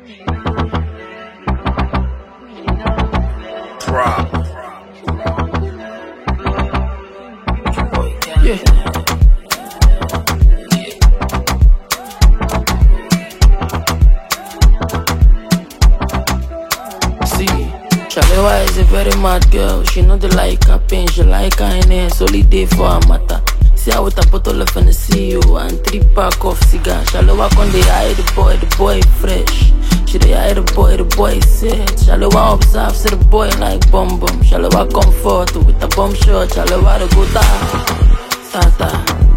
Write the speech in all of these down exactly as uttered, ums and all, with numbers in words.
Drop. Yeah. See, Shalewa is a very mad girl. She know the like her pain, she like her in her solely day for her matter. See her with a bottle of Hennessy and three pack of cigar. Shalewa con dey eye the boy, the boy fresh. She dey eye the boy, the boy set. Shalewa observe, see the boy like bum bum. Shalewa comfort with a bomb shot. Shalewa dey go da ta ta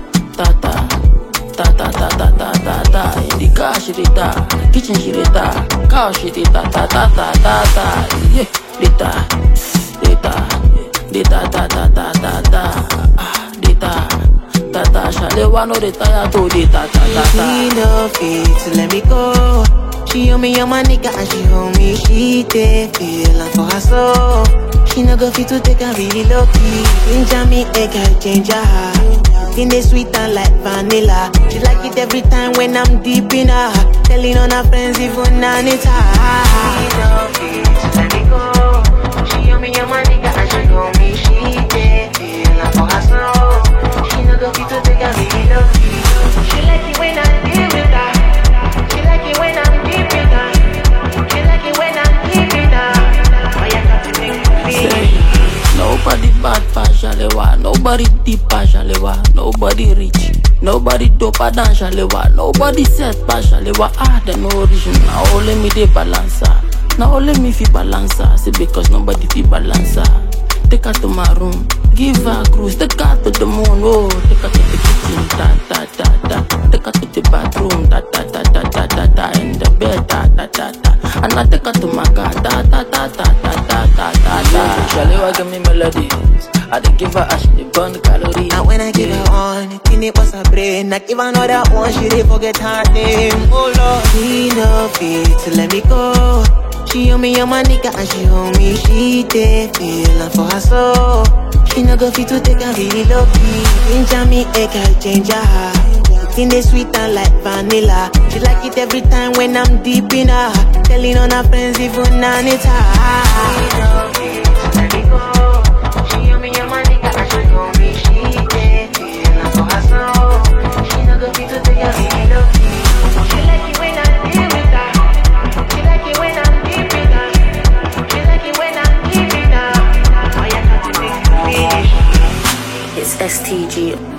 ta ta ta ta ta ta ta ta ta. In the car she dey ta, kitchen she dey ta, cow she dey ta ta ta ta ta ta. Yeah, dey ta, dey ta, dey ta ta ta ta ta ta. Ah, dey ta ta ta. Shalewa no dey tire to dey ta ta ta ta. She no fit to let me go. She hold me on my nigga and she hold me. She take feeling for her soul. She no go fit to take her really low key. Ginger me, egg her, change her heart. In the sweet and like vanilla. She like it every time when I'm deep in her. Telling on her friends even now it's her. She no fit to let me go. She hold me on my nigga and she hold me. She take feeling for her soul. She no go fit to take her really low key. She like it when I'm deep with her. She like it when I'm deep in her. She like it when I'm deep in her. Oh, you got to make me feel. Nobody bad pass Shalewa, nobody deep pass Shalewa, nobody rich, nobody doper than Shalewa, nobody set pass Shalewa. Ah, the no origin, now only me dey balance her, now only me fi balance her. See because nobody fi balance her. Take her to my room, give her a cruise, take her to the moon, oh, take her to the kitchen, da da da da, take her to the bathroom, da da da da da da da, in the bed, da da da da, and I take her to my car, da da da da da da da da da. Shalewa give me melodies, I dey give her ash, dey burn calories. And when I give her one, it in it was her brain. I give her another one, she dey forget her name. Oh Lord, she no fit to let me go. She hold me on my nigga and she hold me. She take feeling for her soul. She no go fit to take her really low key. Ginger me, egg her, change her heart. In the sweet and like vanilla. She like it every time when I'm deep in her. Telling on her friends even now it's her. She no fit to let me go. She hold me on my nigga and she hold me. She take feeling for her soul. She no go fit to take her really low key. She like it when I'm deep with her. She like it when I'm deep in her. She like it when I'm deep in her. Oh, you got to make me feel. It's S T G.